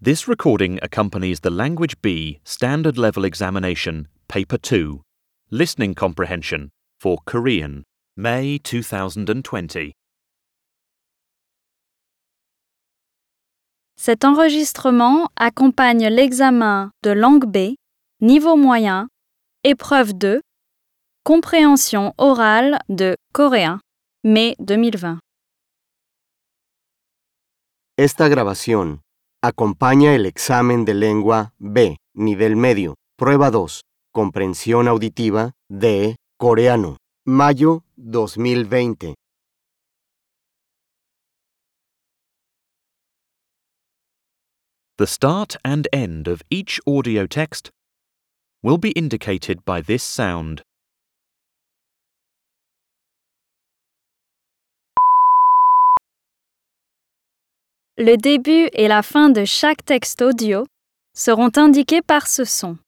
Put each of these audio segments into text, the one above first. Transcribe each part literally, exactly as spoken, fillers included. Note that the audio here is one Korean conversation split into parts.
This recording accompanies the Language B Standard Level Examination, Paper two, Listening Comprehension for Korean, May two thousand twenty. Cet enregistrement accompagne l'examen de langue B, niveau moyen, épreuve deux, compréhension orale de coréen, mai deux mille vingt. Esta grabación acompaña el examen de lengua B, nivel medio, prueba dos, comprensión auditiva de coreano, mayo dos mil veinte. The start and end of each audio text will be indicated by this sound. Le début et la fin de chaque texte audio seront indiqués par ce son.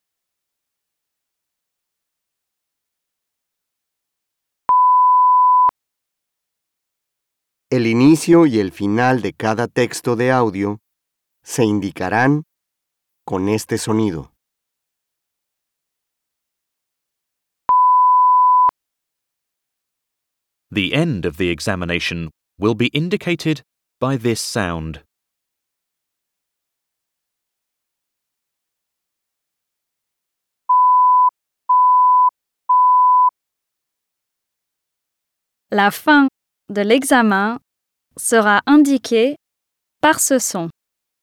El inicio y el final de cada texto de audio se indicarán con este sonido. The end of the examination will be indicated by this sound. La fin de l'examen sera indiquée par ce son.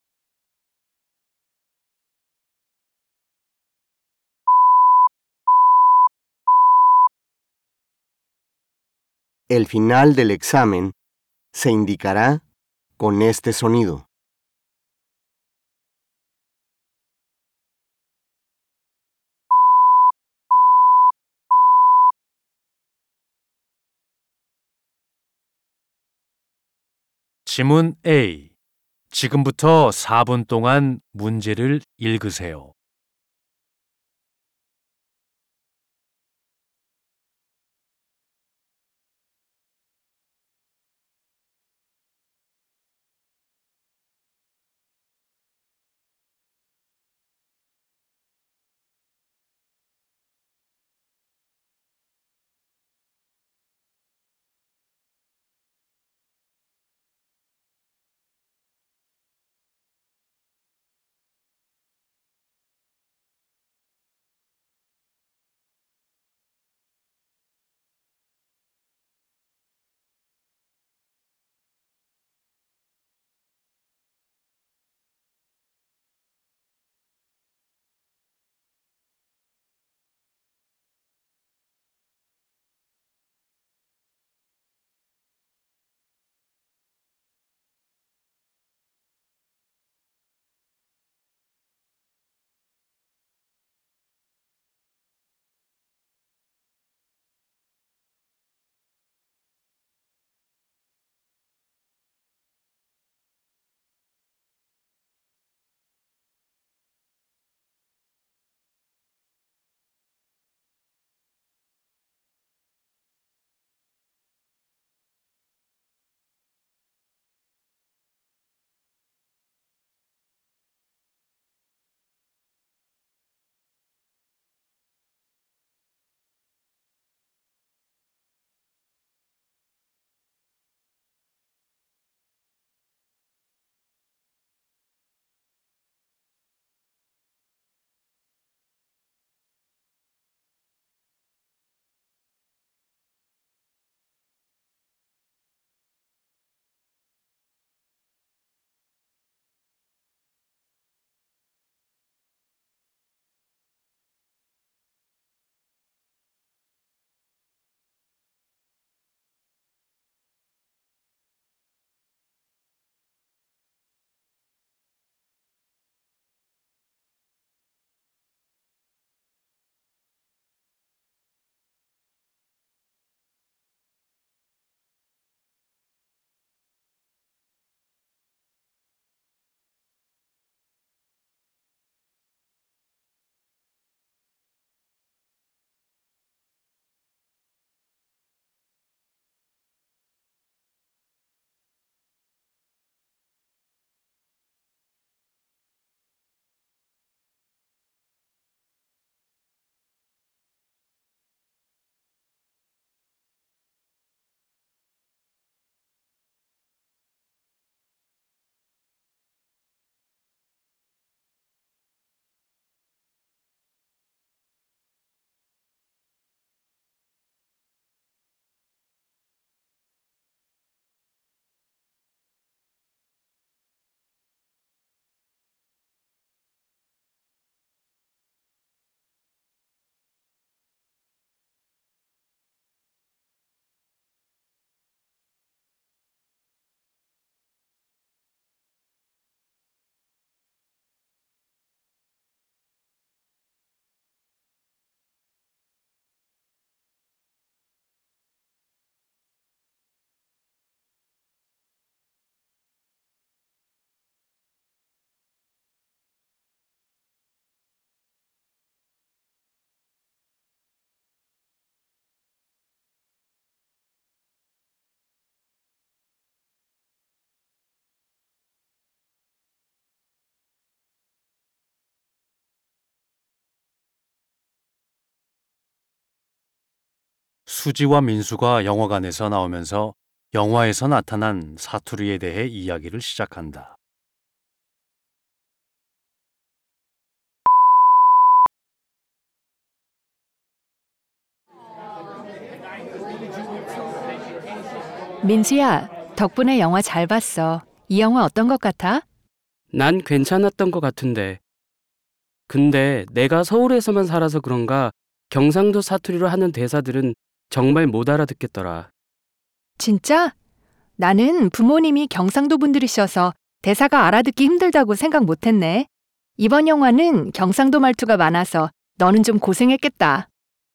El final del examen se indicará con este sonido. 지문 A. 지금부터 사 분 동안 문제를 읽으세요. 수지와 민수가 영화관에서 나오면서 영화에서 나타난 사투리에 대해 이야기를 시작한다. 민수야, 덕분에 영화 잘 봤어. 이 영화 어떤 것 같아? 난 괜찮았던 것 같은데. 근데 내가 서울에서만 살아서 그런가 경상도 사투리로 하는 대사들은 정말 못 알아듣겠더라. 진짜? 나는 부모님이 경상도 분들이셔서 대사가 알아듣기 힘들다고 생각 못했네. 이번 영화는 경상도 말투가 많아서 너는 좀 고생했겠다.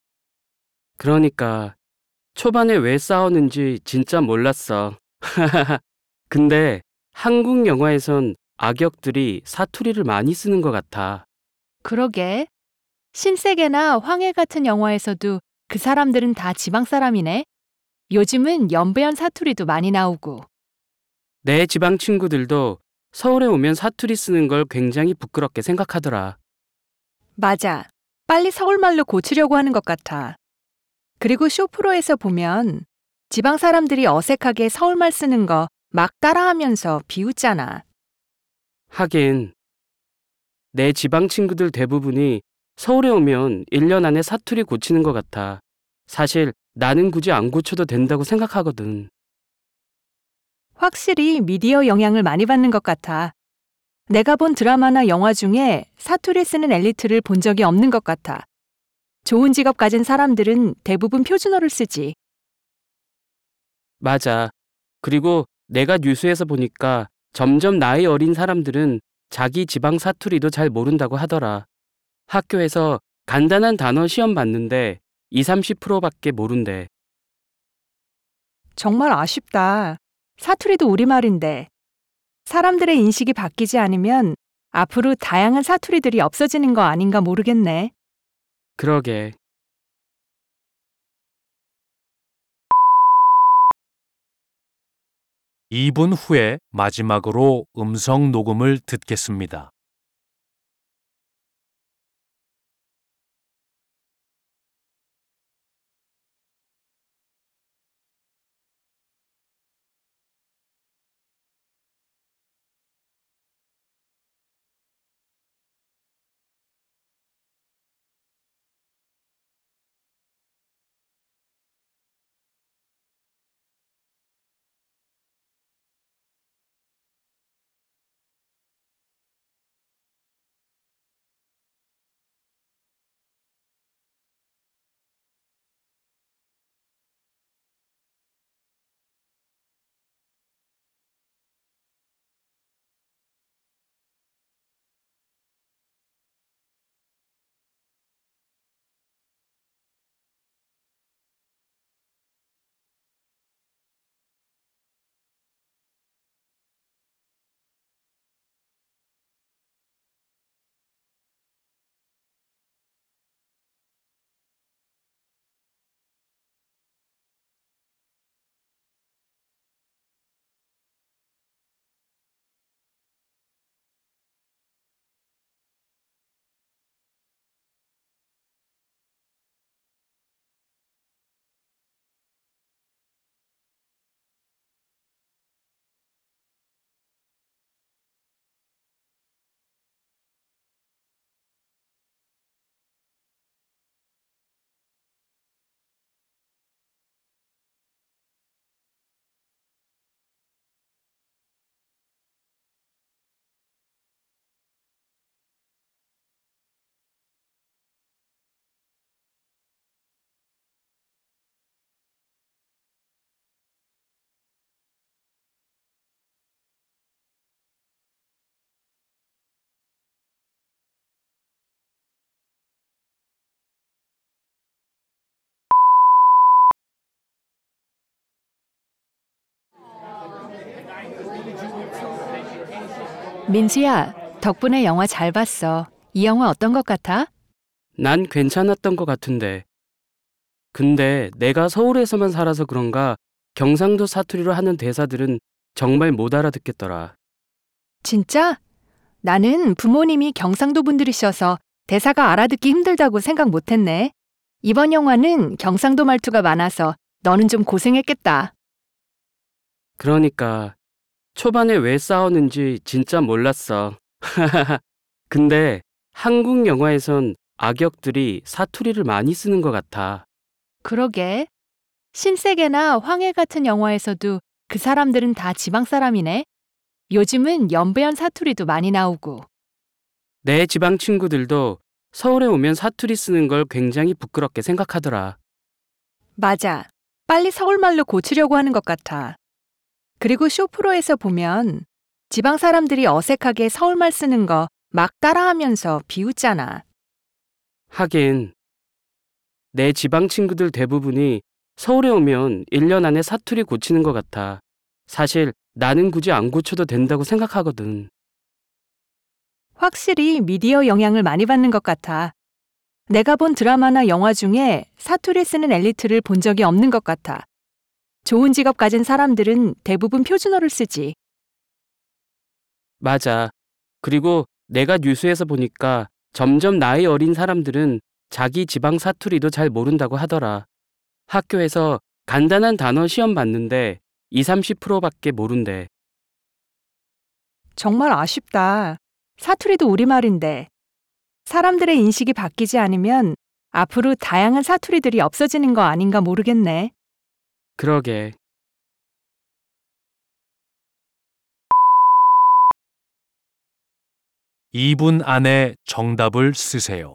그러니까 초반에 왜 싸우는지 진짜 몰랐어. 근데 한국 영화에선 악역들이 사투리를 많이 쓰는 것 같아. 그러게. 신세계나 황해 같은 영화에서도 그 사람들은 다 지방 사람이네. 요즘은 연배연 사투리도 많이 나오고. 내 지방 친구들도 서울에 오면 사투리 쓰는 걸 굉장히 부끄럽게 생각하더라. 맞아. 빨리 서울말로 고치려고 하는 것 같아. 그리고 쇼프로에서 보면 지방 사람들이 어색하게 서울말 쓰는 거 막 따라하면서 비웃잖아. 하긴 내 지방 친구들 대부분이 서울에 오면 일 년 안에 사투리 고치는 것 같아. 사실 나는 굳이 안 고쳐도 된다고 생각하거든. 확실히 미디어 영향을 많이 받는 것 같아. 내가 본 드라마나 영화 중에 사투리 쓰는 엘리트를 본 적이 없는 것 같아. 좋은 직업 가진 사람들은 대부분 표준어를 쓰지. 맞아. 그리고 내가 뉴스에서 보니까 점점 나이 어린 사람들은 자기 지방 사투리도 잘 모른다고 하더라. 학교에서 간단한 단어 시험 봤는데 이십, 삼십 퍼센트밖에 모른대. 정말 아쉽다. 사투리도 우리말인데. 사람들의 인식이 바뀌지 않으면 앞으로 다양한 사투리들이 없어지는 거 아닌가 모르겠네. 그러게. 이 분 후에 마지막으로 음성 녹음을 듣겠습니다. 민수야, 덕분에 영화 잘 봤어. 이 영화 어떤 것 같아? 난 괜찮았던 것 같은데. 근데 내가 서울에서만 살아서 그런가 경상도 사투리로 하는 대사들은 정말 못 알아듣겠더라. 진짜? 나는 부모님이 경상도 분들이셔서 대사가 알아듣기 힘들다고 생각 못했네. 이번 영화는 경상도 말투가 많아서 너는 좀 고생했겠다. 그러니까 초반에 왜 싸우는지 진짜 몰랐어. 근데 한국 영화에선 악역들이 사투리를 많이 쓰는 것 같아. 그러게. 신세계나 황해 같은 영화에서도 그 사람들은 다 지방 사람이네. 요즘은 연배연 사투리도 많이 나오고. 내 지방 친구들도 서울에 오면 사투리 쓰는 걸 굉장히 부끄럽게 생각하더라. 맞아. 빨리 서울말로 고치려고 하는 것 같아. 그리고 쇼프로에서 보면 지방 사람들이 어색하게 서울말 쓰는 거 막 따라하면서 비웃잖아. 하긴 내 지방 친구들 대부분이 서울에 오면 일 년 안에 사투리 고치는 것 같아. 사실 나는 굳이 안 고쳐도 된다고 생각하거든. 확실히 미디어 영향을 많이 받는 것 같아. 내가 본 드라마나 영화 중에 사투리 쓰는 엘리트를 본 적이 없는 것 같아. 좋은 직업 가진 사람들은 대부분 표준어를 쓰지. 맞아. 그리고 내가 뉴스에서 보니까 점점 나이 어린 사람들은 자기 지방 사투리도 잘 모른다고 하더라. 학교에서 간단한 단어 시험 봤는데 이십, 삼십 퍼센트밖에 모른대. 정말 아쉽다. 사투리도 우리말인데. 사람들의 인식이 바뀌지 않으면 앞으로 다양한 사투리들이 없어지는 거 아닌가 모르겠네. 그러게. 이 분 안에 정답을 쓰세요.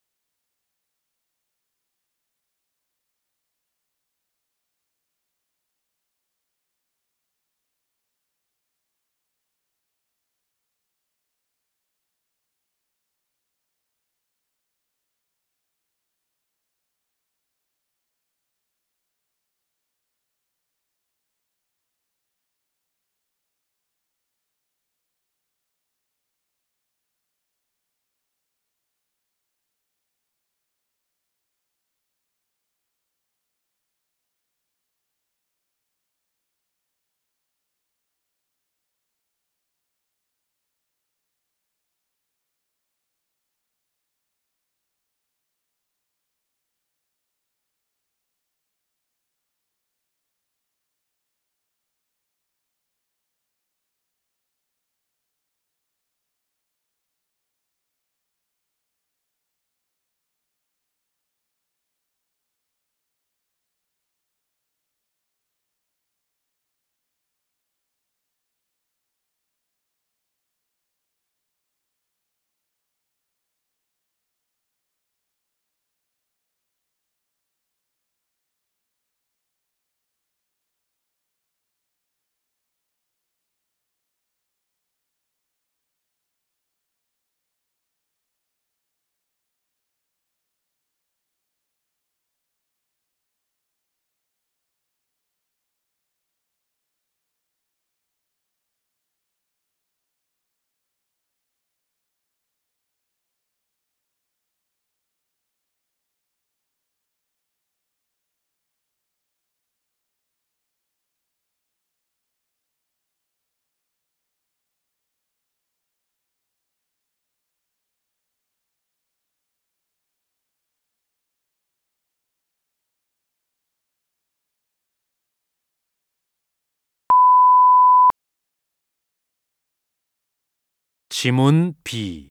지문 비.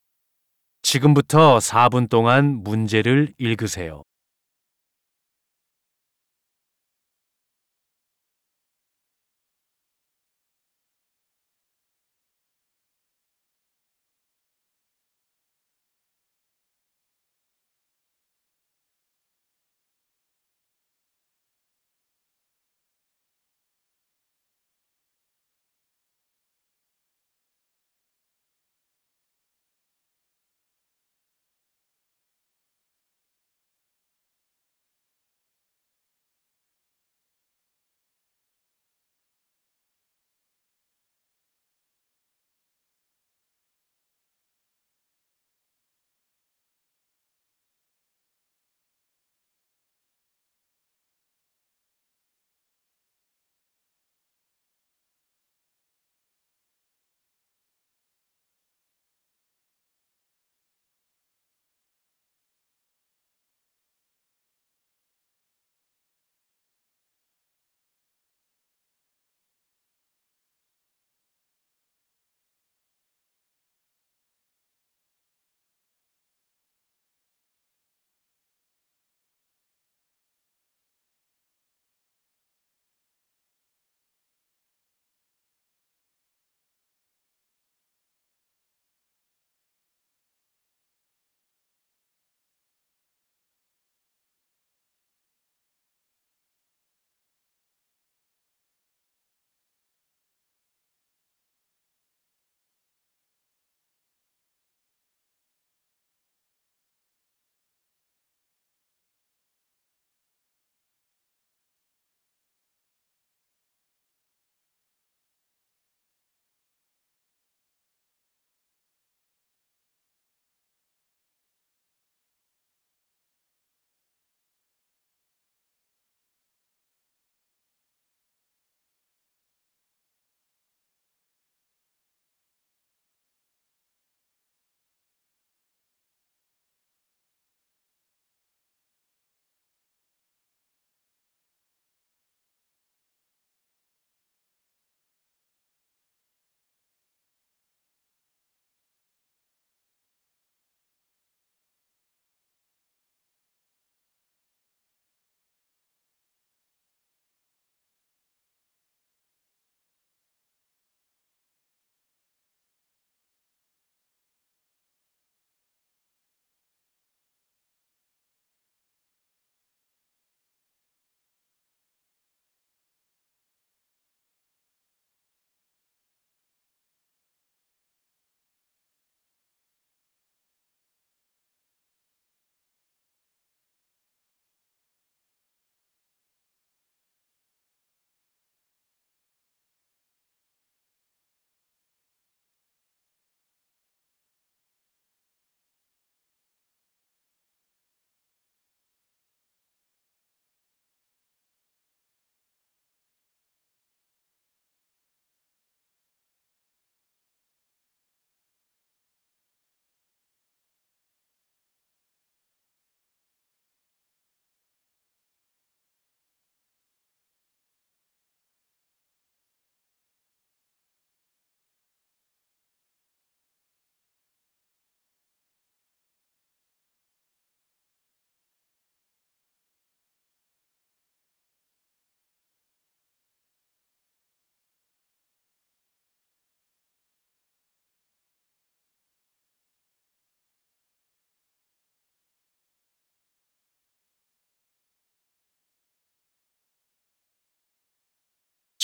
지금부터 사 분 동안 문제를 읽으세요.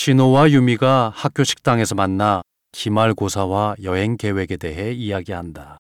진호와 유미가 학교 식당에서 만나 기말고사와 여행 계획에 대해 이야기한다.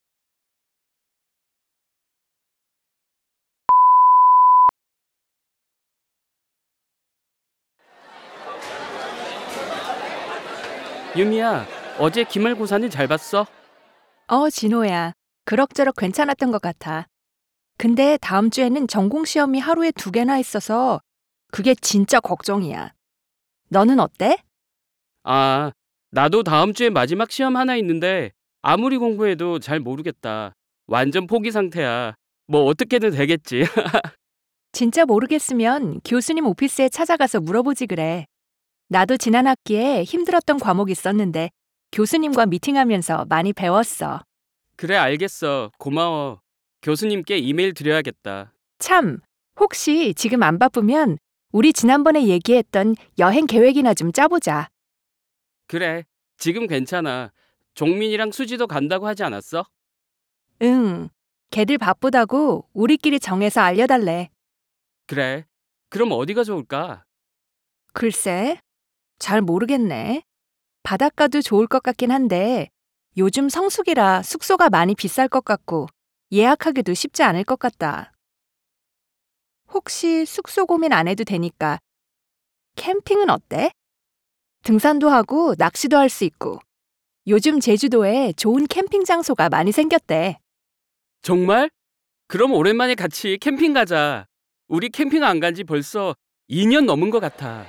유미야, 어제 기말고사는 잘 봤어? 어, 진호야. 그럭저럭 괜찮았던 것 같아. 근데 다음 주에는 전공 시험이 하루에 두 개나 있어서 그게 진짜 걱정이야. 너는 어때? 아, 나도 다음 주에 마지막 시험 하나 있는데 아무리 공부해도 잘 모르겠다. 완전 포기 상태야. 뭐 어떻게든 되겠지. 진짜 모르겠으면 교수님 오피스에 찾아가서 물어보지 그래. 나도 지난 학기에 힘들었던 과목 있었는데 교수님과 미팅하면서 많이 배웠어. 그래, 알겠어. 고마워. 교수님께 이메일 드려야겠다. 참, 혹시 지금 안 바쁘면 우리 지난번에 얘기했던 여행 계획이나 좀 짜보자. 그래, 지금 괜찮아. 종민이랑 수지도 간다고 하지 않았어? 응, 걔들 바쁘다고 우리끼리 정해서 알려달래. 그래. 그럼 어디가 좋을까? 글쎄, 잘 모르겠네. 바닷가도 좋을 것 같긴 한데 요즘 성수기라 숙소가 많이 비쌀 것 같고 예약하기도 쉽지 않을 것 같다. 혹시 숙소 고민 안 해도 되니까 캠핑은 어때? 등산도 하고 낚시도 할 수 있고 요즘 제주도에 좋은 캠핑 장소가 많이 생겼대. 정말? 그럼 오랜만에 같이 캠핑 가자. 우리 캠핑 안 간지 벌써 이 년 넘은 것 같아.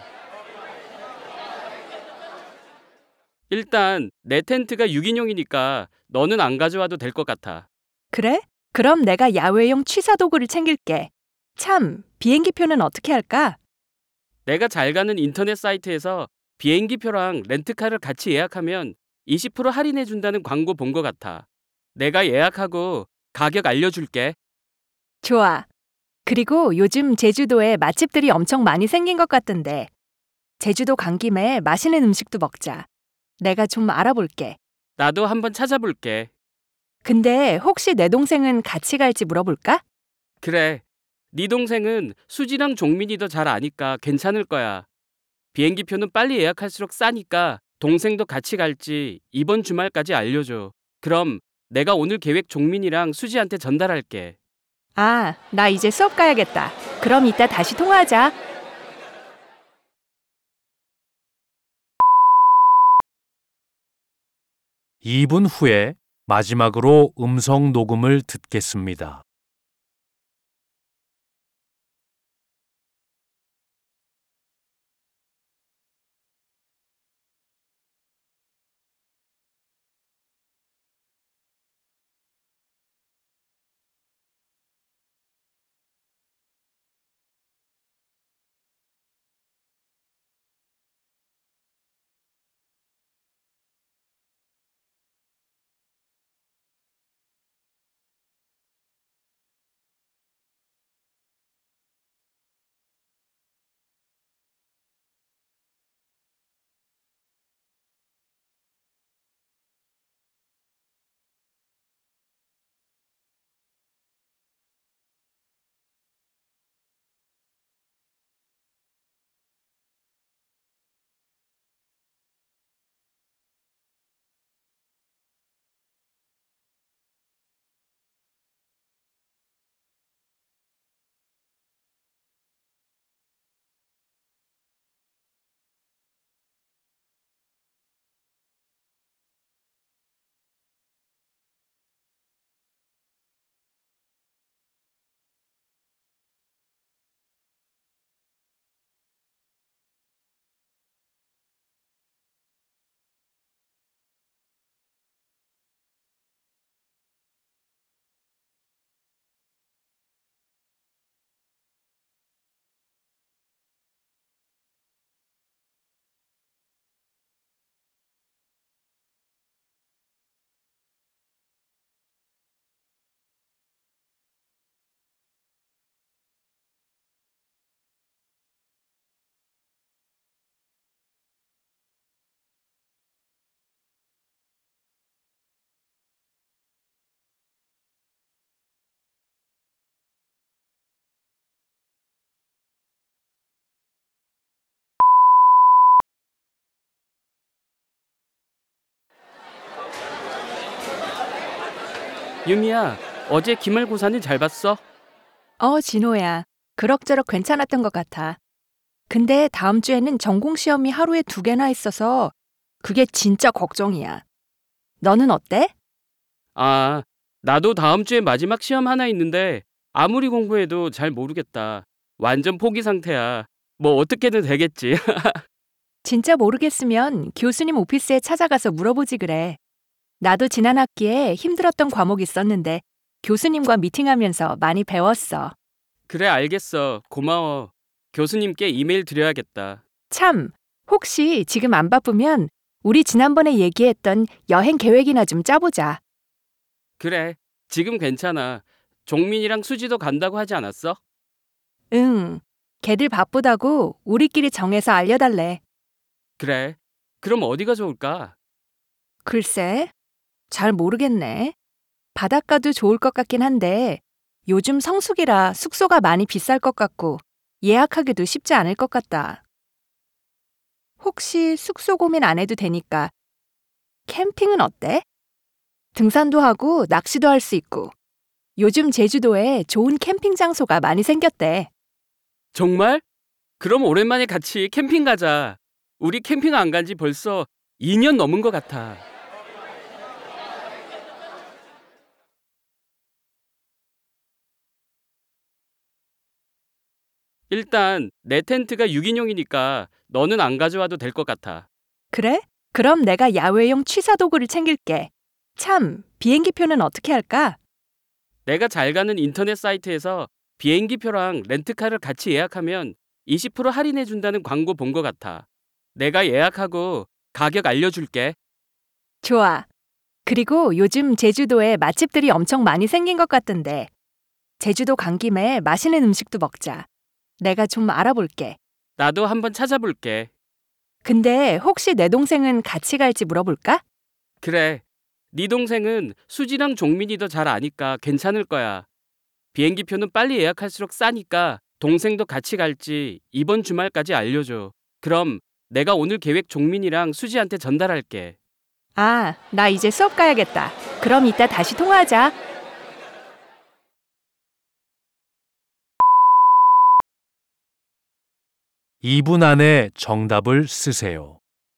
일단 내 텐트가 육 인용이니까 너는 안 가져와도 될 것 같아. 그래? 그럼 내가 야외용 취사 도구를 챙길게. 참, 비행기표는 어떻게 할까? 내가 잘 가는 인터넷 사이트에서 비행기표랑 렌트카를 같이 예약하면 이십 퍼센트 할인해 준다는 광고 본 것 같아. 내가 예약하고 가격 알려줄게. 좋아. 그리고 요즘 제주도에 맛집들이 엄청 많이 생긴 것 같던데 제주도 간 김에 맛있는 음식도 먹자. 내가 좀 알아볼게. 나도 한번 찾아볼게. 근데 혹시 내 동생은 같이 갈지 물어볼까? 그래. 네 동생은 수지랑 종민이 더 잘 아니까 괜찮을 거야. 비행기표는 빨리 예약할수록 싸니까 동생도 같이 갈지 이번 주말까지 알려줘. 그럼 내가 오늘 계획 종민이랑 수지한테 전달할게. 아, 나 이제 수업 가야겠다. 그럼 이따 다시 통화하자. 이 분 후에 마지막으로 음성 녹음을 듣겠습니다. 유미야, 어제 기말고사는 잘 봤어? 어, 진호야. 그럭저럭 괜찮았던 것 같아. 근데 다음 주에는 전공 시험이 하루에 두 개나 있어서 그게 진짜 걱정이야. 너는 어때? 아, 나도 다음 주에 마지막 시험 하나 있는데 아무리 공부해도 잘 모르겠다. 완전 포기 상태야. 뭐 어떻게든 되겠지. 진짜 모르겠으면 교수님 오피스에 찾아가서 물어보지 그래. 나도 지난 학기에 힘들었던 과목 있었는데 교수님과 미팅하면서 많이 배웠어. 그래, 알겠어. 고마워. 교수님께 이메일 드려야겠다. 참, 혹시 지금 안 바쁘면 우리 지난번에 얘기했던 여행 계획이나 좀 짜보자. 그래, 지금 괜찮아. 종민이랑 수지도 간다고 하지 않았어? 응, 걔들 바쁘다고 우리끼리 정해서 알려달래. 그래. 그럼 어디가 좋을까? 글쎄, 잘 모르겠네. 바닷가도 좋을 것 같긴 한데 요즘 성수기라 숙소가 많이 비쌀 것 같고 예약하기도 쉽지 않을 것 같다. 혹시 숙소 고민 안 해도 되니까 캠핑은 어때? 등산도 하고 낚시도 할 수 있고 요즘 제주도에 좋은 캠핑 장소가 많이 생겼대. 정말? 그럼 오랜만에 같이 캠핑 가자. 우리 캠핑 안 간지 벌써 이 년 넘은 것 같아. 일단 내 텐트가 육 인용이니까 너는 안 가져와도 될 것 같아. 그래? 그럼 내가 야외용 취사 도구를 챙길게. 참, 비행기표는 어떻게 할까? 내가 잘 가는 인터넷 사이트에서 비행기표랑 렌트카를 같이 예약하면 이십 퍼센트 할인해 준다는 광고 본 것 같아. 내가 예약하고 가격 알려줄게. 좋아. 그리고 요즘 제주도에 맛집들이 엄청 많이 생긴 것 같던데 제주도 간 김에 맛있는 음식도 먹자. 내가 좀 알아볼게. 나도 한번 찾아볼게. 근데 혹시 내 동생은 같이 갈지 물어볼까? 그래. 네 동생은 수지랑 종민이 더 잘 아니까 괜찮을 거야. 비행기표는 빨리 예약할수록 싸니까 동생도 같이 갈지 이번 주말까지 알려줘. 그럼 내가 오늘 계획 종민이랑 수지한테 전달할게. 아, 나 이제 수업 가야겠다. 그럼 이따 다시 통화하자. 이 분 안에 정답을 쓰세요.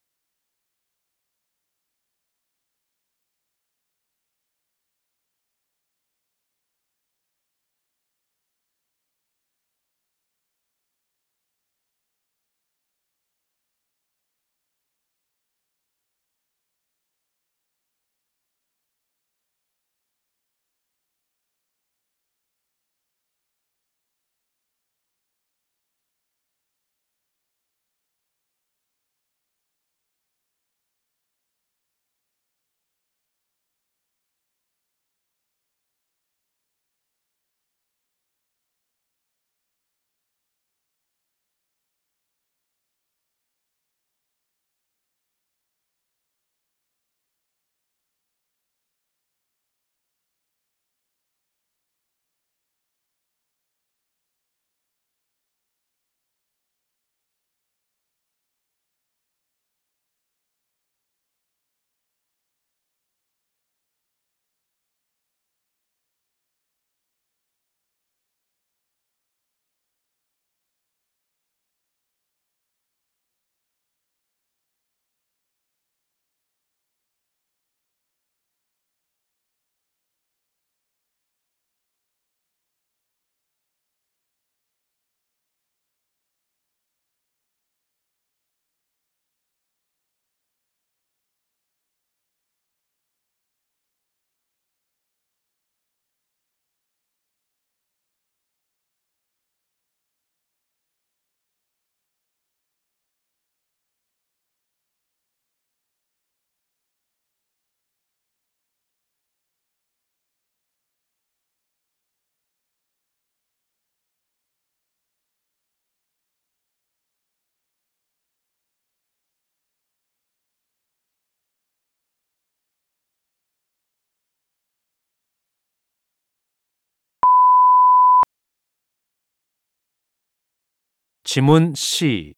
지문 C.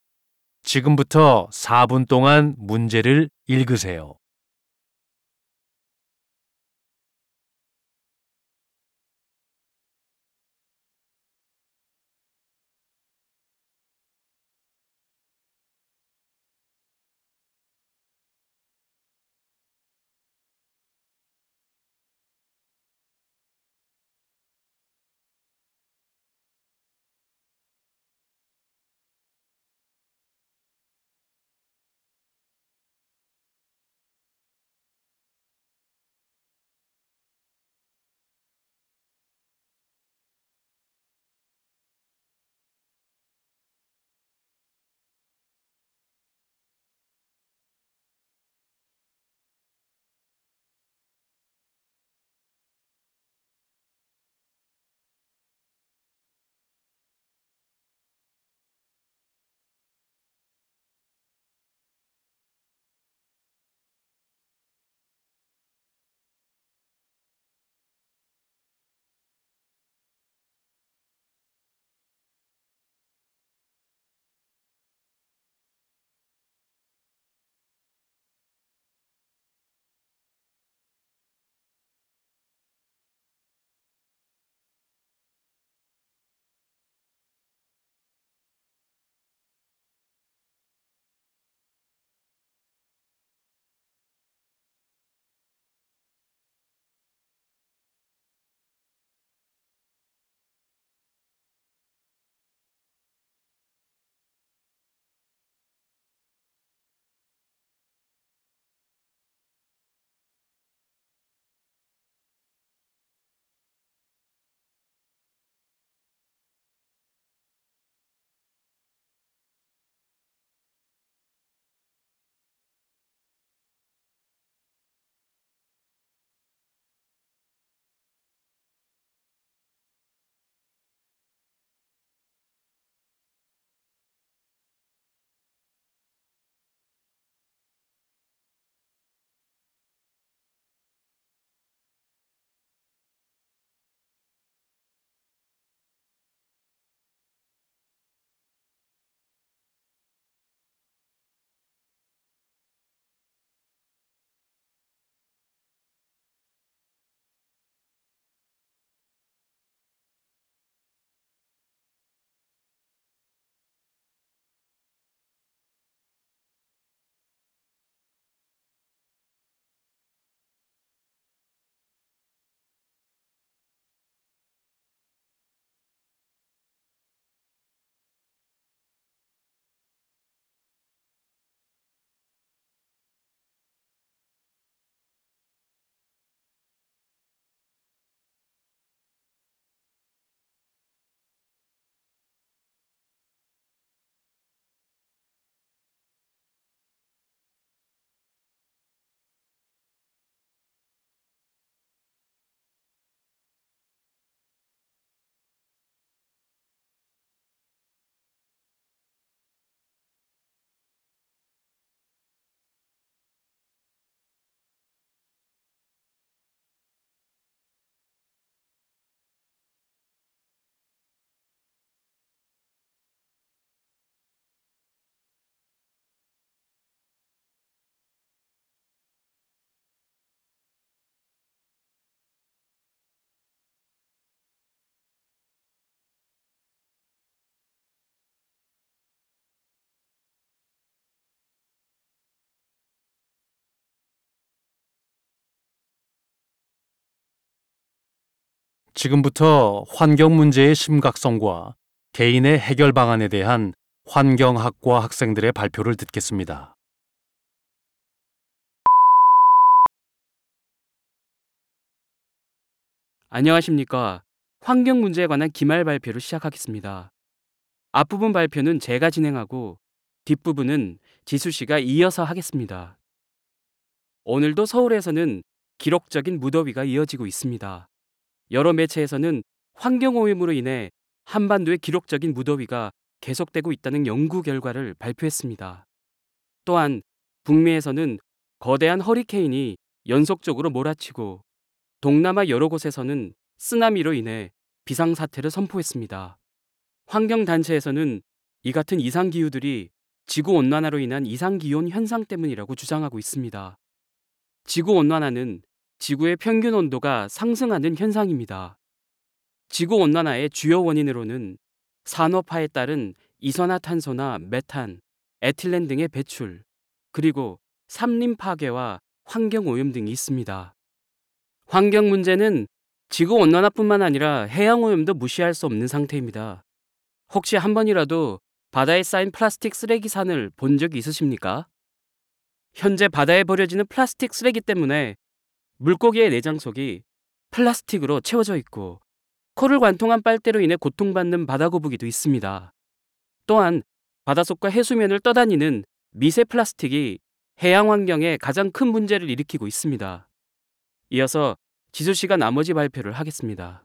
지금부터 사 분 동안 문제를 읽으세요. 지금부터 환경 문제의 심각성과 개인의 해결 방안에 대한 환경학과 학생들의 발표를 듣겠습니다. 안녕하십니까. 환경 문제에 관한 기말 발표를 시작하겠습니다. 앞부분 발표는 제가 진행하고 뒷부분은 지수 씨가 이어서 하겠습니다. 오늘도 서울에서는 기록적인 무더위가 이어지고 있습니다. 여러 매체에서는 환경오염으로 인해 한반도의 기록적인 무더위가 계속되고 있다는 연구 결과를 발표했습니다. 또한 북미에서는 거대한 허리케인이 연속적으로 몰아치고 동남아 여러 곳에서는 쓰나미로 인해 비상사태를 선포했습니다. 환경단체에서는 이 같은 이상기후들이 지구온난화로 인한 이상기온 현상 때문이라고 주장하고 있습니다. 지구온난화는 지구의 평균 온도가 상승하는 현상입니다. 지구온난화의 주요 원인으로는 산업화에 따른 이산화탄소나 메탄, 에틸렌 등의 배출, 그리고 산림 파괴와 환경오염 등이 있습니다. 환경 문제는 지구온난화뿐만 아니라 해양오염도 무시할 수 없는 상태입니다. 혹시 한 번이라도 바다에 쌓인 플라스틱 쓰레기산을 본 적이 있으십니까? 현재 바다에 버려지는 플라스틱 쓰레기 때문에 물고기의 내장 속이 플라스틱으로 채워져 있고 코를 관통한 빨대로 인해 고통받는 바다거북이도 있습니다. 또한 바닷속과 해수면을 떠다니는 미세 플라스틱이 해양 환경에 가장 큰 문제를 일으키고 있습니다. 이어서 지수 씨가 나머지 발표를 하겠습니다.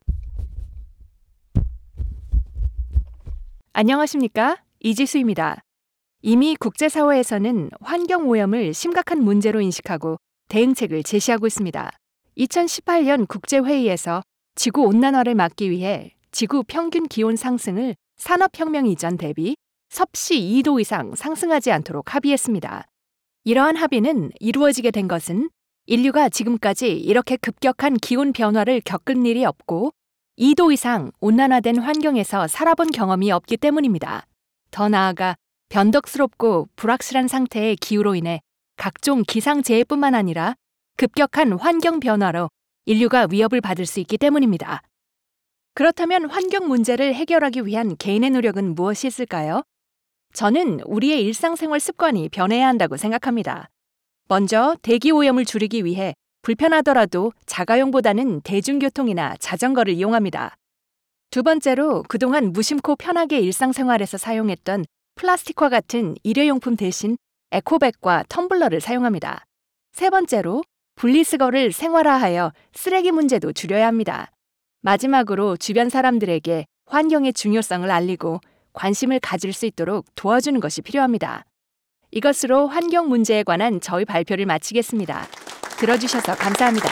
안녕하십니까? 이지수입니다. 이미 국제사회에서는 환경오염을 심각한 문제로 인식하고 대응책을 제시하고 있습니다. 이천십팔 년 국제회의에서 지구온난화를 막기 위해 지구 평균 기온 상승을 산업혁명 이전 대비 섭씨 이 도 이상 상승하지 않도록 합의했습니다. 이러한 합의는 이루어지게 된 것은 인류가 지금까지 이렇게 급격한 기온 변화를 겪은 일이 없고 이 도 이상 온난화된 환경에서 살아본 경험이 없기 때문입니다. 더 나아가 변덕스럽고 불확실한 상태의 기후로 인해 각종 기상재해뿐만 아니라 급격한 환경 변화로 인류가 위협을 받을 수 있기 때문입니다. 그렇다면 환경 문제를 해결하기 위한 개인의 노력은 무엇이 있을까요? 저는 우리의 일상생활 습관이 변해야 한다고 생각합니다. 먼저 대기오염을 줄이기 위해 불편하더라도 자가용보다는 대중교통이나 자전거를 이용합니다. 두 번째로 그동안 무심코 편하게 일상생활에서 사용했던 플라스틱과 같은 일회용품 대신 에코백과 텀블러를 사용합니다. 세 번째로 분리수거를 생활화하여 쓰레기 문제도 줄여야 합니다. 마지막으로 주변 사람들에게 환경의 중요성을 알리고 관심을 가질 수 있도록 도와주는 것이 필요합니다. 이것으로 환경 문제에 관한 저희 발표를 마치겠습니다. 들어주셔서 감사합니다.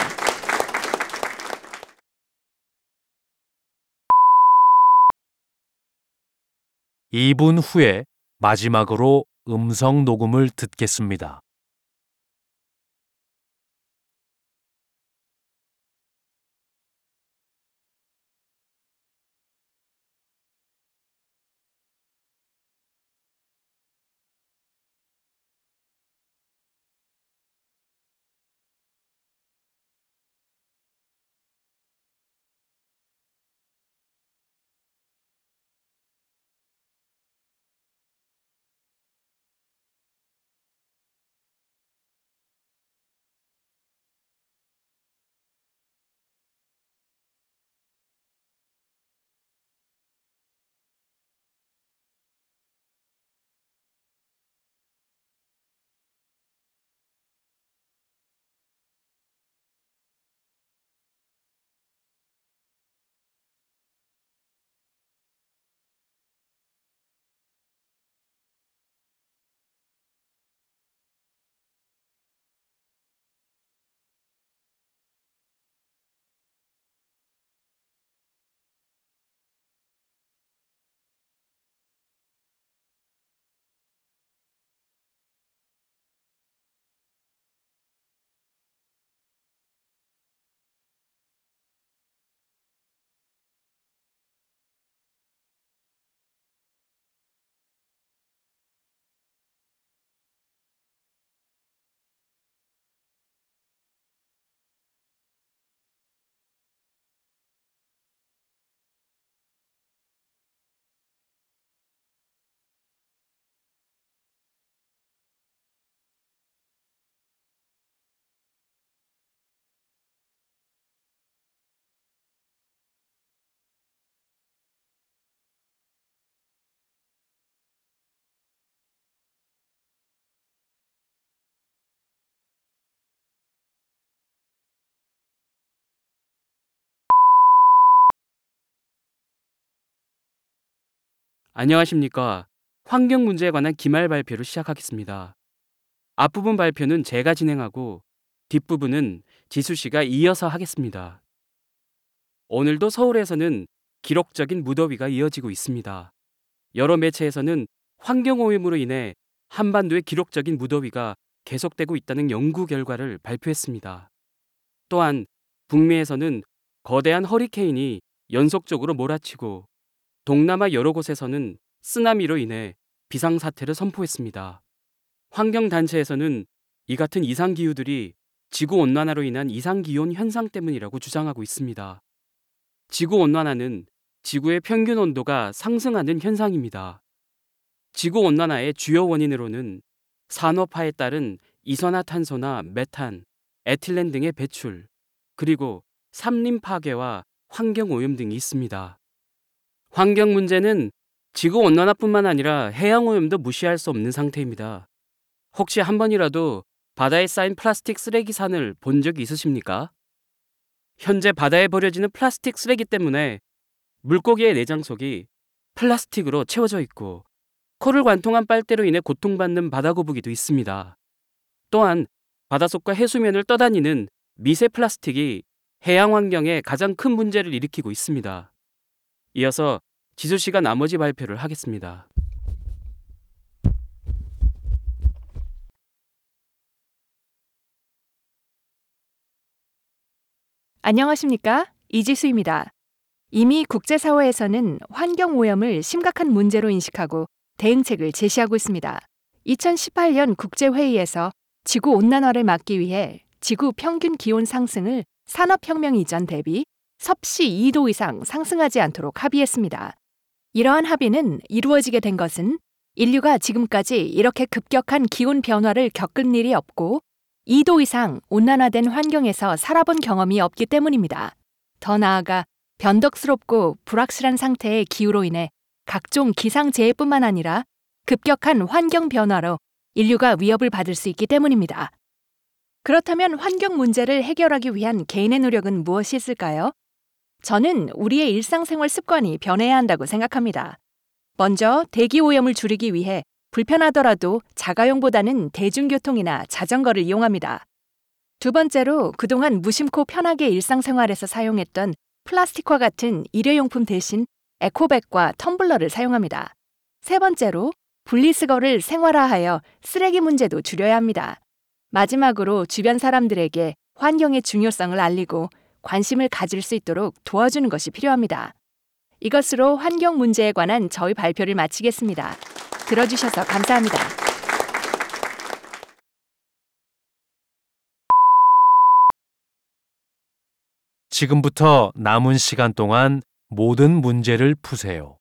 이 분 후에 마지막으로 음성 녹음을 듣겠습니다. 안녕하십니까. 환경 문제에 관한 기말 발표를 시작하겠습니다. 앞부분 발표는 제가 진행하고 뒷부분은 지수 씨가 이어서 하겠습니다. 오늘도 서울에서는 기록적인 무더위가 이어지고 있습니다. 여러 매체에서는 환경오염으로 인해 한반도의 기록적인 무더위가 계속되고 있다는 연구 결과를 발표했습니다. 또한 북미에서는 거대한 허리케인이 연속적으로 몰아치고 동남아 여러 곳에서는 쓰나미로 인해 비상사태를 선포했습니다. 환경단체에서는 이 같은 이상기후들이 지구온난화로 인한 이상기온 현상 때문이라고 주장하고 있습니다. 지구온난화는 지구의 평균 온도가 상승하는 현상입니다. 지구온난화의 주요 원인으로는 산업화에 따른 이산화탄소나 메탄, 에틸렌 등의 배출, 그리고 산림 파괴와 환경오염 등이 있습니다. 환경 문제는 지구온난화뿐만 아니라 해양오염도 무시할 수 없는 상태입니다. 혹시 한 번이라도 바다에 쌓인 플라스틱 쓰레기 산을 본 적이 있으십니까? 현재 바다에 버려지는 플라스틱 쓰레기 때문에 물고기의 내장 속이 플라스틱으로 채워져 있고 코를 관통한 빨대로 인해 고통받는 바다거북이도 있습니다. 또한 바닷속과 해수면을 떠다니는 미세 플라스틱이 해양 환경에 가장 큰 문제를 일으키고 있습니다. 이어서 지수 씨가 나머지 발표를 하겠습니다. 안녕하십니까? 이지수입니다. 이미 국제사회에서는 환경오염을 심각한 문제로 인식하고 대응책을 제시하고 있습니다. 이천십팔 년 국제회의에서 지구온난화를 막기 위해 지구 평균 기온 상승을 산업혁명 이전 대비 섭씨 이 도 이상 상승하지 않도록 합의했습니다. 이러한 합의는 이루어지게 된 것은 인류가 지금까지 이렇게 급격한 기온 변화를 겪은 일이 없고 이 도 이상 온난화된 환경에서 살아본 경험이 없기 때문입니다. 더 나아가 변덕스럽고 불확실한 상태의 기후로 인해 각종 기상재해뿐만 아니라 급격한 환경 변화로 인류가 위협을 받을 수 있기 때문입니다. 그렇다면 환경 문제를 해결하기 위한 개인의 노력은 무엇이 있을까요? 저는 우리의 일상생활 습관이 변해야 한다고 생각합니다. 먼저 대기오염을 줄이기 위해 불편하더라도 자가용보다는 대중교통이나 자전거를 이용합니다. 두 번째로 그동안 무심코 편하게 일상생활에서 사용했던 플라스틱과 같은 일회용품 대신 에코백과 텀블러를 사용합니다. 세 번째로 분리수거를 생활화하여 쓰레기 문제도 줄여야 합니다. 마지막으로 주변 사람들에게 환경의 중요성을 알리고 관심을 가질 수 있도록 도와주는 것이 필요합니다. 이것으로 환경 문제에 관한 저희 발표를 마치겠습니다. 들어주셔서 감사합니다. 지금부터 남은 시간 동안 모든 문제를 푸세요.